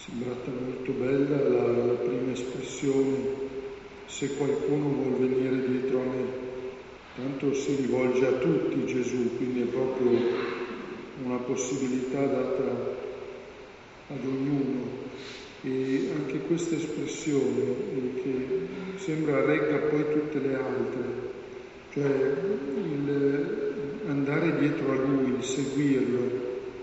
sembrata molto bella la prima espressione, se qualcuno vuol venire dietro a me. Tanto si rivolge a tutti Gesù, quindi è proprio una possibilità data ad ognuno. E anche questa espressione che sembra regga poi tutte le altre, cioè il andare dietro a Lui, il seguirlo,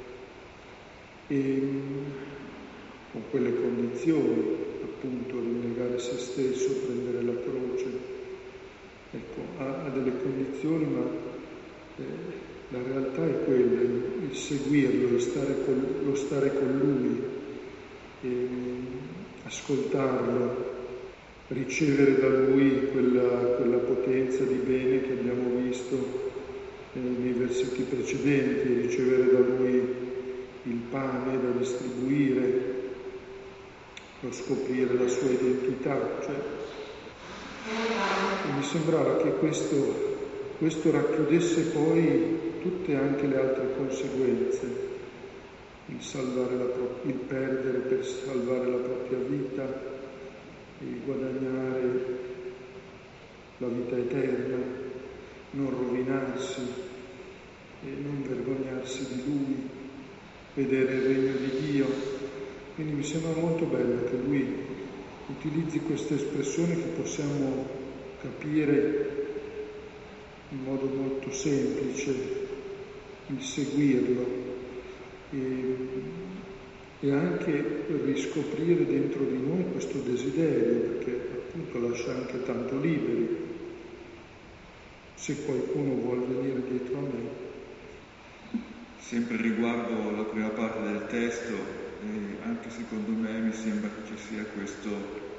e con quelle condizioni, appunto, rinnegare se stesso, prendere la croce, ecco, ha delle condizioni, ma la realtà è quella, il seguirlo, lo stare con Lui, ascoltarlo, ricevere da Lui quella potenza di bene che abbiamo visto nei versetti precedenti, ricevere da Lui il pane da distribuire, lo scoprire la sua identità. Cioè, mi sembrava che questo racchiudesse poi tutte anche le altre conseguenze, il perdere per salvare la propria vita, il guadagnare la vita eterna, non rovinarsi e non vergognarsi di Lui, vedere il regno di Dio. Quindi mi sembra molto bello che Lui utilizzi questa espressione che possiamo capire in modo molto semplice, il seguirlo, e anche riscoprire dentro di noi questo desiderio, perché appunto lascia anche tanto liberi. Se qualcuno vuol venire dietro a me. Sempre riguardo la prima parte del testo, anche secondo me mi sembra che ci sia questo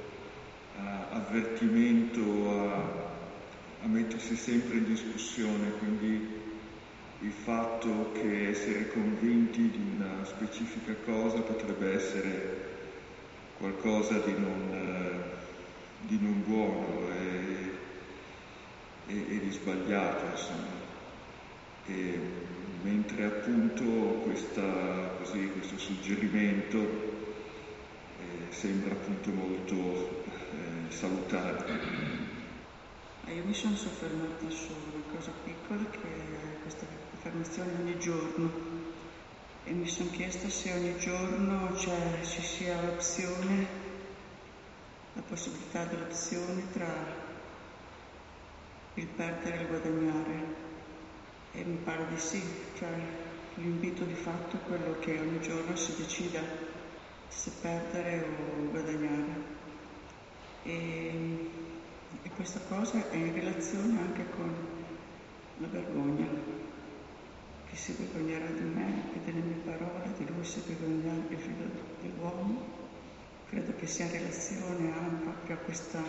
avvertimento a mettersi sempre in discussione, quindi il fatto che essere convinti di una specifica cosa potrebbe essere qualcosa di non buono e di sbagliato, insomma. Mentre appunto questo suggerimento sembra appunto molto salutare. Io mi sono soffermata su una cosa piccola, che è questa affermazione ogni giorno, e mi sono chiesta se ogni giorno ci sia l'opzione, la possibilità dell'opzione tra il perdere e il guadagnare. E mi pare di sì, cioè l'invito di fatto è quello che ogni giorno si decida se perdere o guadagnare. E questa cosa è in relazione anche con la vergogna. Chi si vergognerà di me e delle mie parole, di lui si vergognerà il figlio dell'uomo. Credo che sia in relazione proprio a questa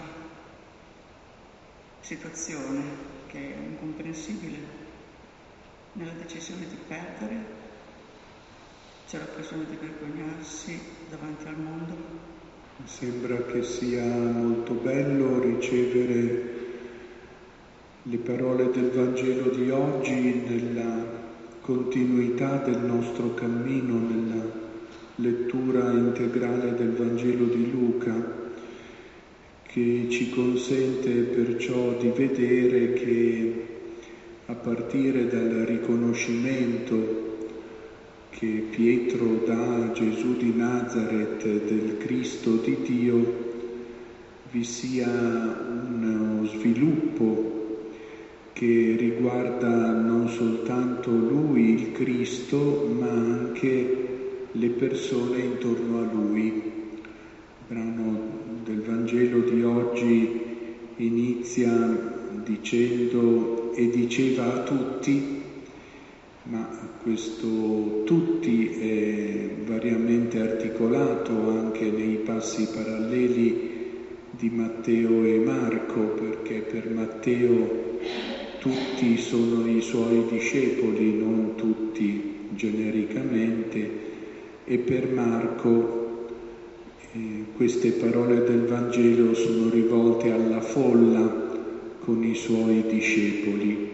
situazione che è incomprensibile. Nella decisione di perdere c'è l'occasione di vergognarsi davanti al mondo. Mi sembra che sia molto bello ricevere le parole del Vangelo di oggi nella continuità del nostro cammino, nella lettura integrale del Vangelo di Luca, che ci consente perciò di vedere che a partire dal riconoscimento che Pietro dà a Gesù di Nazaret del Cristo di Dio, vi sia uno sviluppo che riguarda non soltanto Lui, il Cristo, ma anche le persone intorno a Lui. Il brano del Vangelo di oggi inizia dicendo "e diceva a tutti", ma questo tutti è variamente articolato anche nei passi paralleli di Matteo e Marco, perché per Matteo tutti sono i suoi discepoli, non tutti genericamente, e per Marco queste parole del Vangelo sono rivolte alla folla con i suoi discepoli.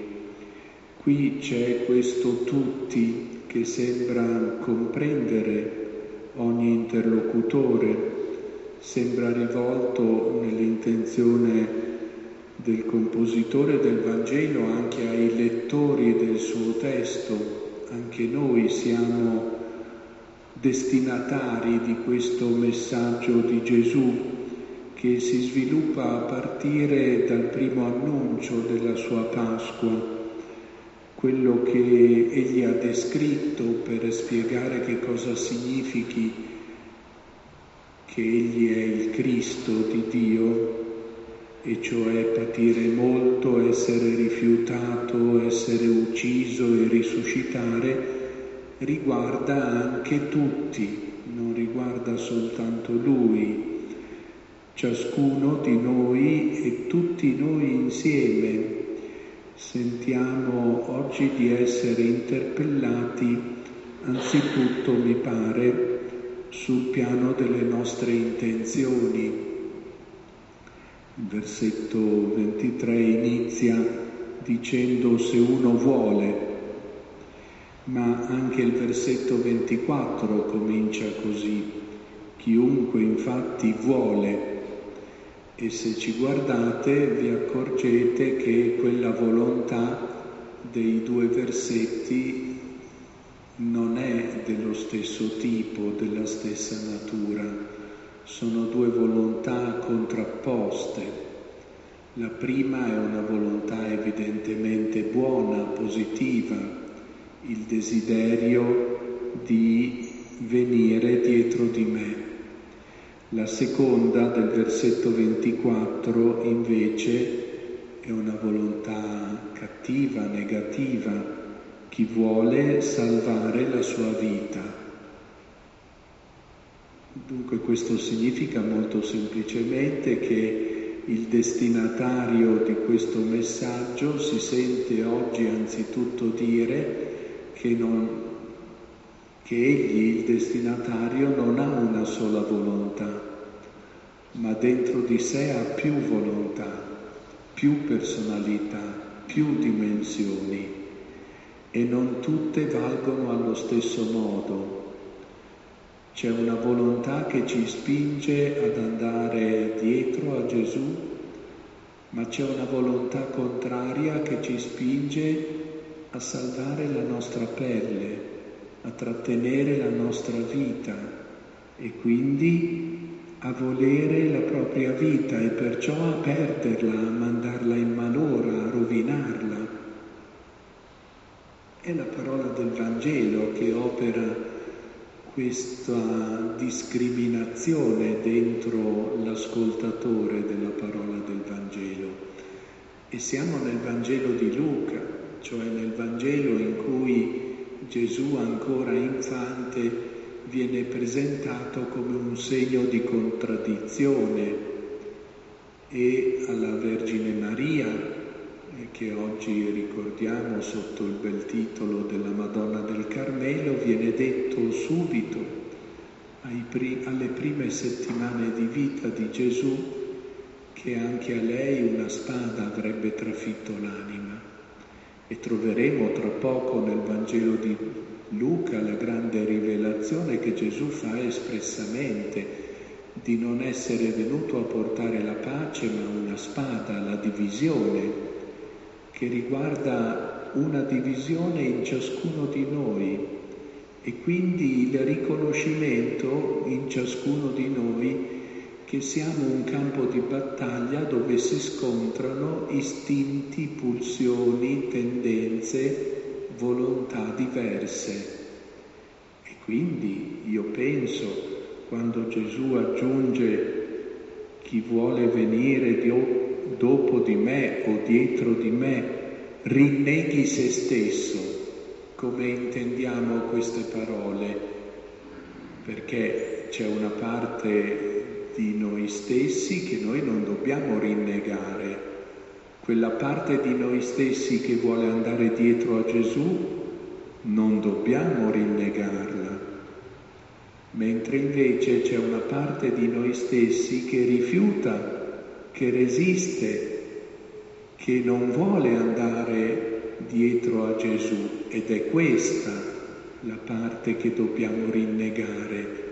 Qui c'è questo tutti che sembra comprendere ogni interlocutore. Sembra rivolto nell'intenzione del compositore del Vangelo anche ai lettori del suo testo. Anche noi siamo destinatari di questo messaggio di Gesù che si sviluppa a partire dal primo annuncio della sua Pasqua, quello che egli ha descritto per spiegare che cosa significhi che egli è il Cristo di Dio, e cioè patire molto, essere rifiutato, essere ucciso e risuscitare, riguarda anche tutti, non riguarda soltanto Lui. Ciascuno di noi e tutti noi insieme sentiamo oggi di essere interpellati, anzitutto mi pare, sul piano delle nostre intenzioni. Il versetto 23 inizia dicendo se uno vuole, ma anche il versetto 24 comincia così: chiunque infatti vuole. E se ci guardate vi accorgete che quella volontà dei due versetti non è dello stesso tipo, della stessa natura. Sono due volontà contrapposte. La prima è una volontà evidentemente buona, positiva, il desiderio di venire dietro di me. La seconda, del versetto 24, invece, è una volontà cattiva, negativa, chi vuole salvare la sua vita. Dunque questo significa molto semplicemente che il destinatario di questo messaggio si sente oggi anzitutto dire che egli, il destinatario, non ha una sola volontà, ma dentro di sé ha più volontà, più personalità, più dimensioni, e non tutte valgono allo stesso modo. C'è una volontà che ci spinge ad andare dietro a Gesù, ma c'è una volontà contraria che ci spinge a salvare la nostra pelle, a trattenere la nostra vita e quindi a volere la propria vita e perciò a perderla, a mandarla in malora, a rovinarla. È la parola del Vangelo che opera questa discriminazione dentro l'ascoltatore della parola del Vangelo. E siamo nel Vangelo di Luca, cioè nel Vangelo in cui Gesù ancora infante viene presentato come un segno di contraddizione, e alla Vergine Maria, che oggi ricordiamo sotto il bel titolo della Madonna del Carmelo, viene detto subito, alle prime settimane di vita di Gesù, che anche a lei una spada avrebbe trafitto l'anima. E troveremo tra poco nel Vangelo di Luca la grande rivelazione che Gesù fa espressamente di non essere venuto a portare la pace, ma una spada, la divisione, che riguarda una divisione in ciascuno di noi e quindi il riconoscimento in ciascuno di noi che siamo un campo di battaglia dove si scontrano istinti, pulsioni, tendenze, volontà diverse. E quindi io penso, quando Gesù aggiunge chi vuole venire dopo di me o dietro di me, rinneghi se stesso. Come intendiamo queste parole? Perché c'è una parte di noi stessi che noi non dobbiamo rinnegare. Quella parte di noi stessi che vuole andare dietro a Gesù non dobbiamo rinnegarla. Mentre invece c'è una parte di noi stessi che rifiuta, che resiste, che non vuole andare dietro a Gesù, ed è questa la parte che dobbiamo rinnegare.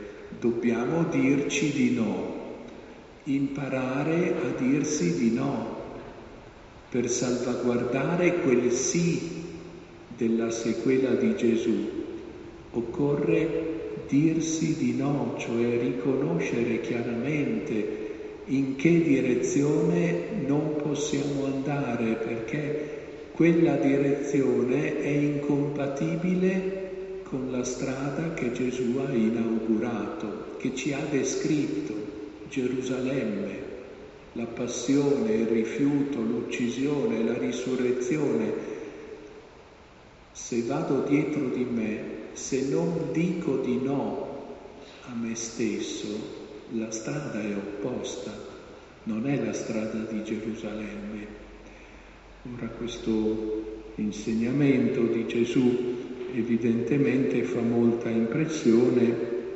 dobbiamo dirci di no, imparare a dirsi di no, per salvaguardare quel sì della sequela di Gesù. Occorre dirsi di no, cioè riconoscere chiaramente in che direzione non possiamo andare, perché quella direzione è incompatibile con la strada che Gesù ha inaugurato, che ci ha descritto, Gerusalemme, la passione, il rifiuto, l'uccisione, la risurrezione. Se vado dietro di me, se non dico di no a me stesso, la strada è opposta, non è la strada di Gerusalemme. Ora questo insegnamento di Gesù evidentemente fa molta impressione,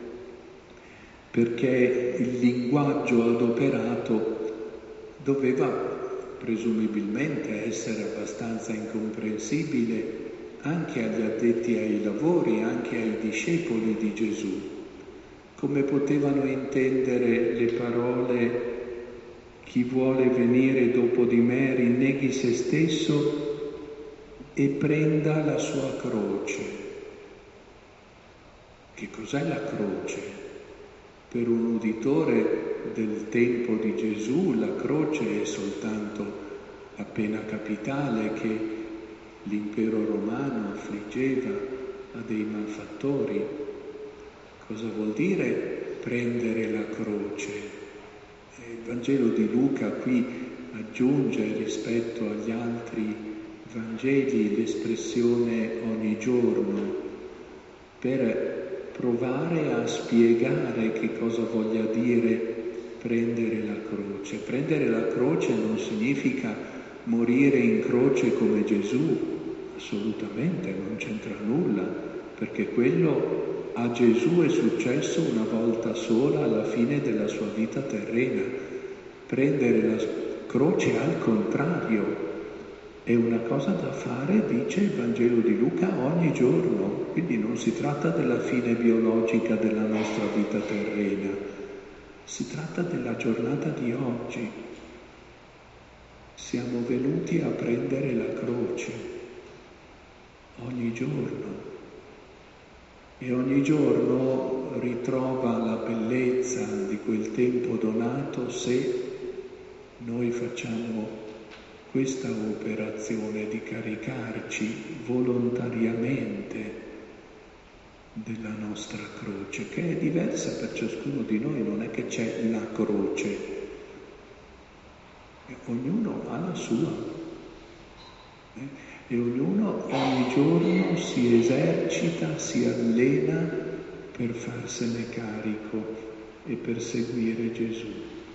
perché il linguaggio adoperato doveva presumibilmente essere abbastanza incomprensibile anche agli addetti ai lavori, anche ai discepoli di Gesù. Come potevano intendere le parole «Chi vuole venire dopo di me rinneghi se stesso e prenda la sua croce». Che cos'è la croce? Per un uditore del tempo di Gesù la croce è soltanto la pena capitale che l'impero romano affliggeva a dei malfattori. Cosa vuol dire prendere la croce? Il Vangelo di Luca qui aggiunge rispetto agli altri Vangeli l'espressione ogni giorno per provare a spiegare che cosa voglia dire prendere la croce. Prendere la croce non significa morire in croce come Gesù, assolutamente, non c'entra nulla, perché quello a Gesù è successo una volta sola alla fine della sua vita terrena. Prendere la croce al contrario è una cosa da fare, dice il Vangelo di Luca, ogni giorno. Quindi non si tratta della fine biologica della nostra vita terrena, si tratta della giornata di oggi. Siamo venuti a prendere la croce ogni giorno. E ogni giorno ritrova la bellezza di quel tempo donato se noi facciamo questa operazione di caricarci volontariamente della nostra croce, che è diversa per ciascuno di noi, non è che c'è la croce, ognuno ha la sua. E ognuno ogni giorno si esercita, si allena per farsene carico e per seguire Gesù.